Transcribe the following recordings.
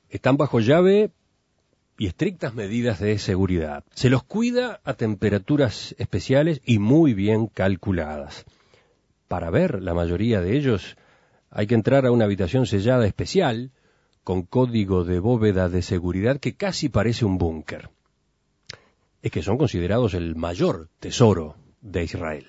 Están bajo llave y estrictas medidas de seguridad. Se los cuida a temperaturas especiales y muy bien calculadas. Para ver la mayoría de ellos hay que entrar a una habitación sellada especial con código de bóveda de seguridad que casi parece un búnker. Es que son considerados el mayor tesoro de Israel.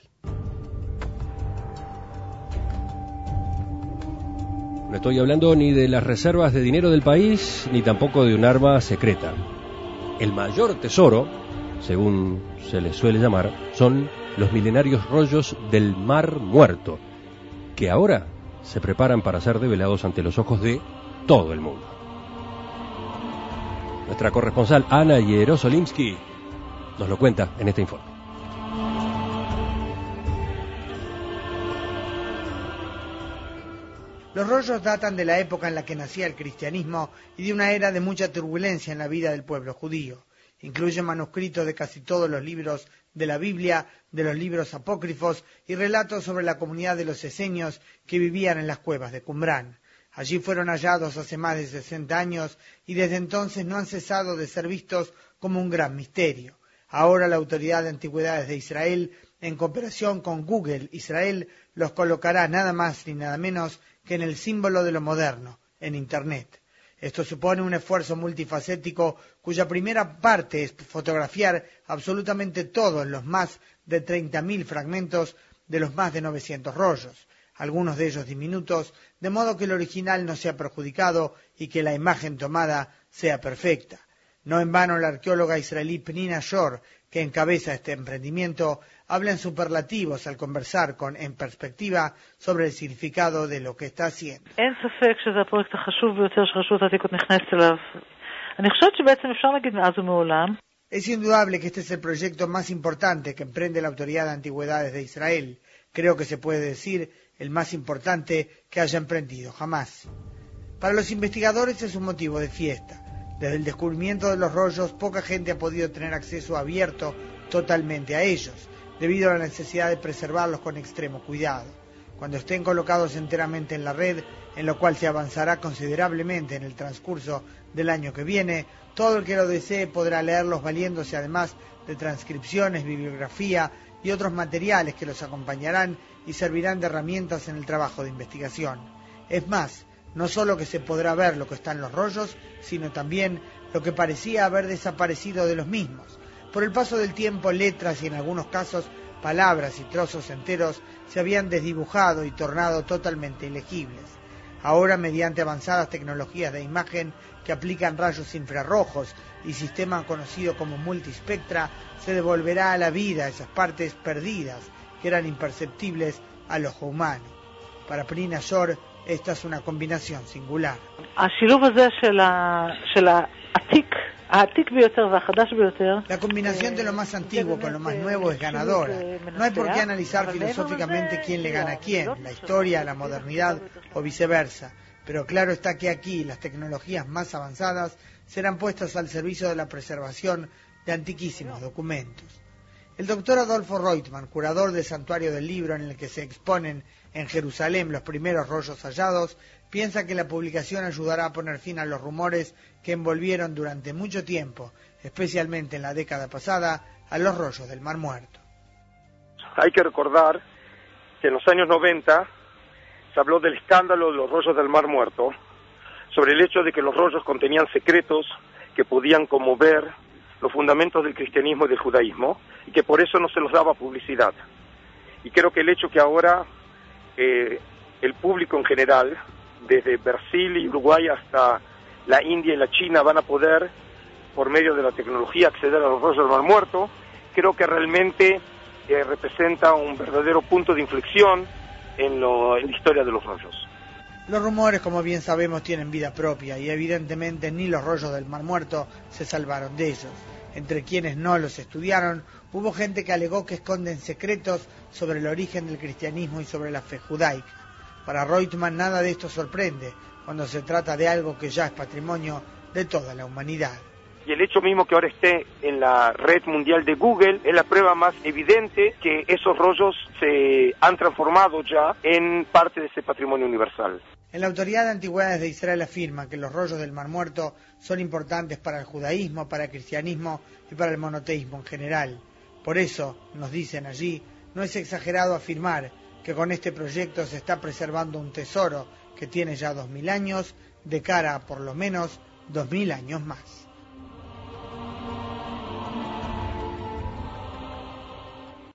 No estoy hablando ni de las reservas de dinero del país, ni tampoco de un arma secreta. El mayor tesoro, según se les suele llamar, son los milenarios rollos del Mar Muerto, que ahora se preparan para ser develados ante los ojos de todo el mundo. Nuestra corresponsal Ana Yerosolimsky nos lo cuenta en este informe. Los rollos datan de la época en la que nacía el cristianismo y de una era de mucha turbulencia en la vida del pueblo judío. Incluyen manuscritos de casi todos los libros de la Biblia, de los libros apócrifos y relatos sobre la comunidad de los esenios que vivían en las cuevas de Qumrán. Allí fueron hallados hace más de 60 años y desde entonces no han cesado de ser vistos como un gran misterio. Ahora la Autoridad de Antigüedades de Israel, en cooperación con Google Israel, los colocará nada más ni nada menos que en el símbolo de lo moderno, en Internet. Esto supone un esfuerzo multifacético cuya primera parte es fotografiar absolutamente todos los más de 30.000 fragmentos de los más de 900 rollos, algunos de ellos diminutos, de modo que el original no sea perjudicado y que la imagen tomada sea perfecta. No en vano la arqueóloga israelí Pnina Shor, que encabeza este emprendimiento, habla en superlativos al conversar con En Perspectiva sobre el significado de lo que está haciendo. Es indudable que este es el proyecto más importante que emprende la Autoridad de Antigüedades de Israel. Creo que se puede decir el más importante que haya emprendido jamás. Para los investigadores es un motivo de fiesta. Desde el descubrimiento de los rollos, poca gente ha podido tener acceso abierto totalmente a ellos, debido a la necesidad de preservarlos con extremo cuidado. Cuando estén colocados enteramente en la red, en lo cual se avanzará considerablemente en el transcurso del año que viene, todo el que lo desee podrá leerlos valiéndose además de transcripciones, bibliografía y otros materiales que los acompañarán y servirán de herramientas en el trabajo de investigación. Es más, no solo que se podrá ver lo que está en los rollos, sino también lo que parecía haber desaparecido de los mismos. Por el paso del tiempo, letras y en algunos casos palabras y trozos enteros se habían desdibujado y tornado totalmente ilegibles. Ahora, mediante avanzadas tecnologías de imagen que aplican rayos infrarrojos y sistema conocido como multispectra, se devolverá a la vida esas partes perdidas que eran imperceptibles al ojo humano. Para Pnina Shor, esta es una combinación singular. La combinación de lo más antiguo con lo más nuevo es ganadora. No hay por qué analizar filosóficamente quién le gana a quién, la historia, la modernidad o viceversa. Pero claro está que aquí las tecnologías más avanzadas serán puestas al servicio de la preservación de antiquísimos documentos. El doctor Adolfo Reutemann, curador del Santuario del Libro en el que se exponen en Jerusalén los primeros rollos hallados, piensa que la publicación ayudará a poner fin a los rumores que envolvieron durante mucho tiempo, especialmente en la década pasada, a los rollos del Mar Muerto. Hay que recordar que en los años 90 se habló del escándalo de los rollos del Mar Muerto, sobre el hecho de que los rollos contenían secretos que podían conmover los fundamentos del cristianismo y del judaísmo, y que por eso no se los daba publicidad. Y creo que el hecho que ahora el público en general, desde Brasil y Uruguay hasta la India y la China, van a poder, por medio de la tecnología, acceder a los rollos del Mar Muerto, creo que realmente representa un verdadero punto de inflexión en la historia de los rollos. Los rumores, como bien sabemos, tienen vida propia y evidentemente ni los rollos del Mar Muerto se salvaron de ellos. Entre quienes no los estudiaron, hubo gente que alegó que esconden secretos sobre el origen del cristianismo y sobre la fe judaica. Para Reutemann nada de esto sorprende cuando se trata de algo que ya es patrimonio de toda la humanidad. Y el hecho mismo que ahora esté en la red mundial de Google es la prueba más evidente que esos rollos se han transformado ya en parte de ese patrimonio universal. En la Autoridad de Antigüedades de Israel afirma que los rollos del Mar Muerto son importantes para el judaísmo, para el cristianismo y para el monoteísmo en general. Por eso, nos dicen allí, no es exagerado afirmar que con este proyecto se está preservando un tesoro que tiene ya 2000 años, de cara a por lo menos 2000 años más.